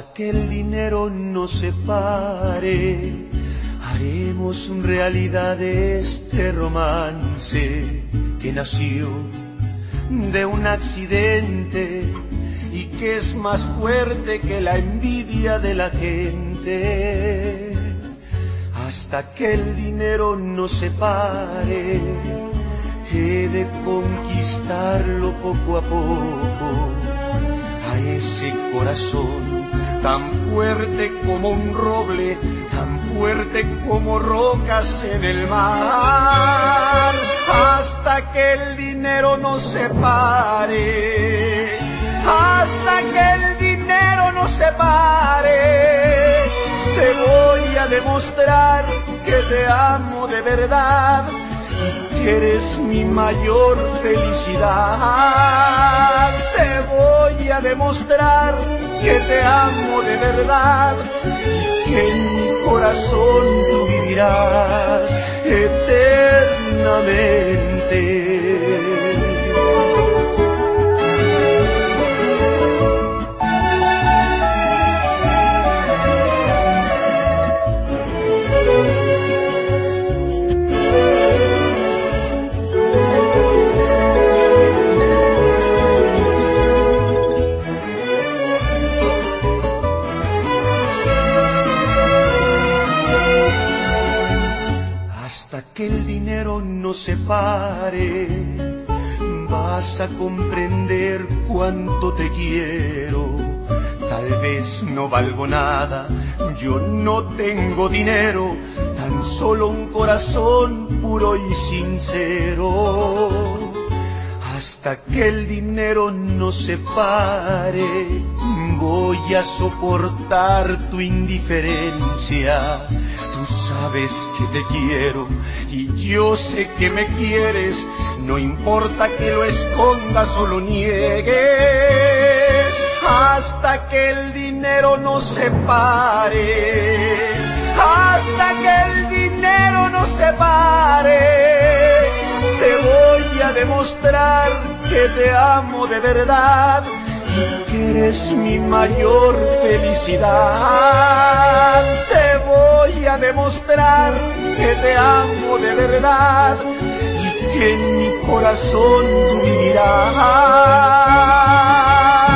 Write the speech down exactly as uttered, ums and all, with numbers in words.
Hasta que el dinero nos separe, haremos realidad este romance que nació de un accidente y que es más fuerte que la envidia de la gente. Hasta que el dinero nos separe, he de conquistarlo poco a poco, a ese corazón tan fuerte como un roble, tan fuerte como rocas en el mar. Hasta que el dinero nos separe, hasta que el dinero nos separe, te voy a demostrar que te amo de verdad y que eres mi mayor felicidad. Te voy a demostrar que te amo de verdad y que en mi corazón tú vivirás eternamente. Hasta que el dinero nos separe, vas a comprender cuánto te quiero. Tal vez no valgo nada, yo no tengo dinero, tan solo un corazón puro y sincero. Hasta que el dinero nos separe, voy a soportar tu indiferencia. Tú sabes que te quiero y yo sé que me quieres, no importa que lo escondas o lo niegues. Hasta que el dinero nos separe, hasta que el dinero nos separe, te voy a demostrar que te amo de verdad y que eres mi mayor felicidad. Te voy a demostrar que te amo de verdad y que en mi corazón tú vivirás.